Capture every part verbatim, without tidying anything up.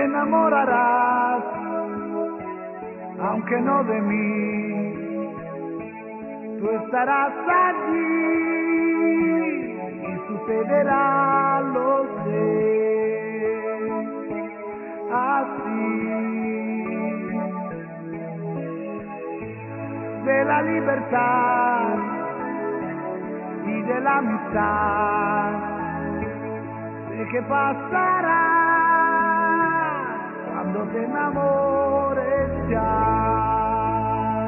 enamorarás, aunque no de mí, tú estarás allí y sucederá, lo sé, así. De la libertad y de la amistad, sé que pasará cuando te enamores ya,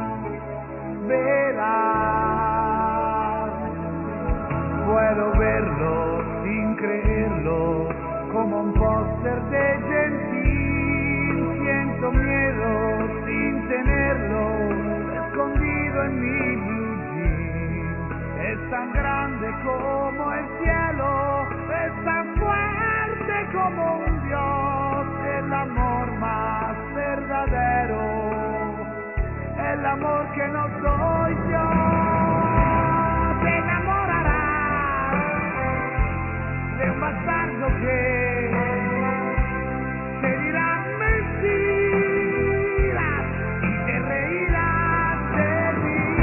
verás. Puedo verlo sin creerlo, como un póster de gentil. Siento miedo sin tenerlo, escondido en mi blue jean. Es tan grande como el cielo, es tan fuerte como un dios. El amor más verdadero, el amor que no soy yo. Te enamorarás de un bastardo que te dirá mentiras y te reirás de mí.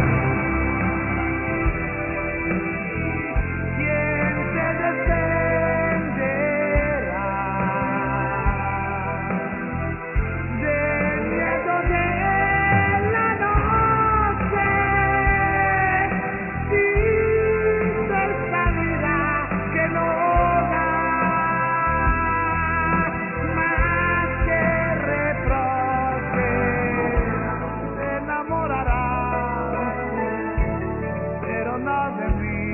¿Quién te defenderá del miedo de la noche? Dice esta vida que no da más que reproches. Te enamorarás, pero no de mí,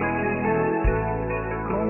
con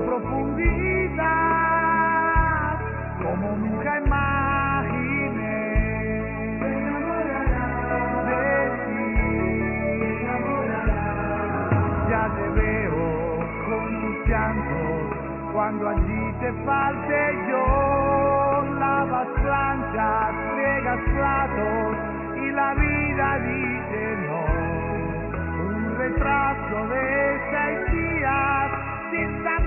profundidad como nunca imaginé. Te enamorarás de ti, te enamorarás. Ya te veo con tus llantos, cuando allí te falte yo. Lavas planchas, friegas platos y la vida dice no. Un retraso de seis días sin saber